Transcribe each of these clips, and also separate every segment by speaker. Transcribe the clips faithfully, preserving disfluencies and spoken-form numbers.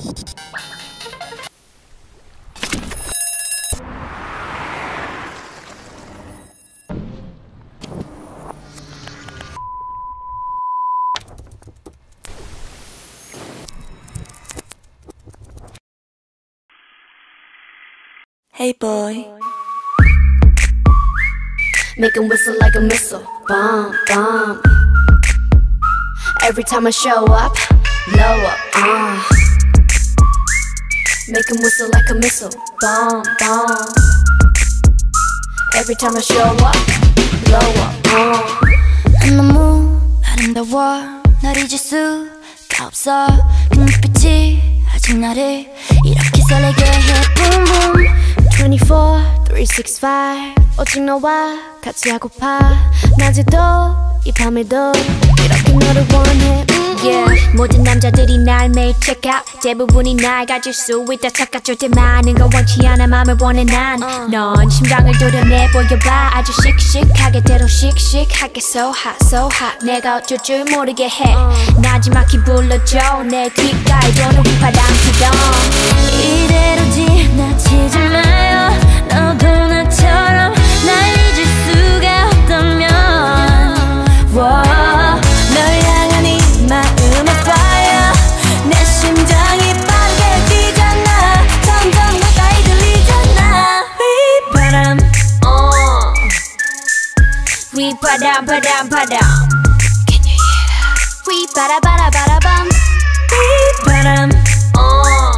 Speaker 1: Hey boy,
Speaker 2: make him whistle like a missile, bomb, bomb. Every time I show up, blow up, uh. Make him whistle like a missile, bomb, bomb. Every time I show up, blow up, uh.
Speaker 3: 너무 아름다워 널 잊을 수가 없어 그 눈빛이 아직 나를 이렇게 설레게 해 boom boom
Speaker 2: twenty-four, three sixty-five 오직 너와 같이 하고파 낮에도 이 밤에도 이렇게 너를 원해 mm-mm. Yeah, 모든 남자들이 날 매일 check out 대부분이 날 가질 수 있다 착각 절대 많은 건 원치 않아 맘을 원해 난 넌 uh. 심장을 도려내 보여봐 아주 씩씩하게 대로 씩씩하게 so hot so hot 내가 어쩔 줄 모르게 해 uh. 나지막히 불러줘 내 귓가에 도는 휘파람 피던
Speaker 3: 이대로 지나치지 마요 너도 나처럼 날 잊을 수가 없다면 wow.
Speaker 1: 널 향한 이 마음의 fire 내 심장이 빠르게 뛰잖아 점점 가까이 들리잖아 휘바람
Speaker 2: uh. 휘바람 바람 바람
Speaker 3: Can you hear that?
Speaker 2: 휘바라바라바라밤
Speaker 1: 휘바람
Speaker 2: uh.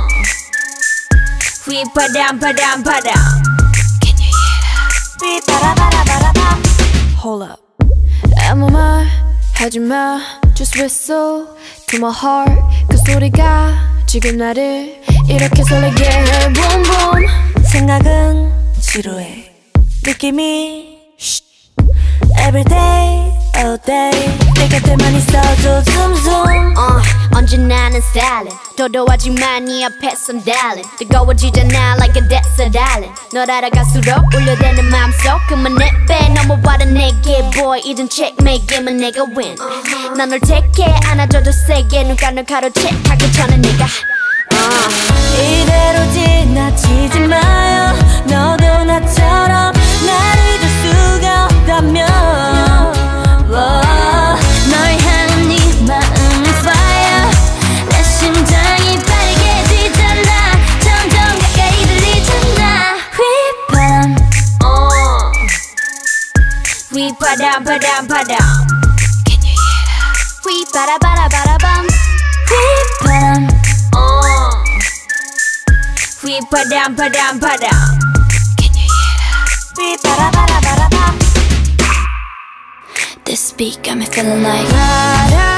Speaker 2: 휘바람 바람 바람
Speaker 3: Can you hear that?
Speaker 1: 휘바라바라바라밤
Speaker 2: Hold up 아무 말 하지마 Just whistle to my heart 그 소리가 지금 나를 이렇게 설레게 해 Boom boom
Speaker 1: 생각은 지루해 느낌이 Every day, all day 내 곁에만 있어줘 zoom zoom
Speaker 2: uh, 언제나 난 stylin' 도도하지만 네 앞에선 darling 뜨거워지잖아 like a desert island 널 알아갈수록 울려대는 마음속 그만 내빼 넘어와라 내게 boy 이젠 checkmate 게임은 내가 win uh-huh. 난 널 take it 안아줘도 세게 눈가를 가로채 하기 전에 내가 uh.
Speaker 1: 이대로 지나치지 마요 너도 나처럼 날 잊을 수가 없다면
Speaker 3: 널 향한 네 마음은 fire 내 심장이 빠르게 뛰잖아 점점 가까이 들리잖아 휘바람
Speaker 2: uh. 휘바람 바람 바람
Speaker 3: Can you hear that?
Speaker 2: 휘바라바라바라밤
Speaker 3: 휘바람
Speaker 2: uh. 휘바람 바람 바람
Speaker 3: Can you hear that?
Speaker 1: 휘바라바라바라밤
Speaker 3: This beat got me feeling like
Speaker 2: 바람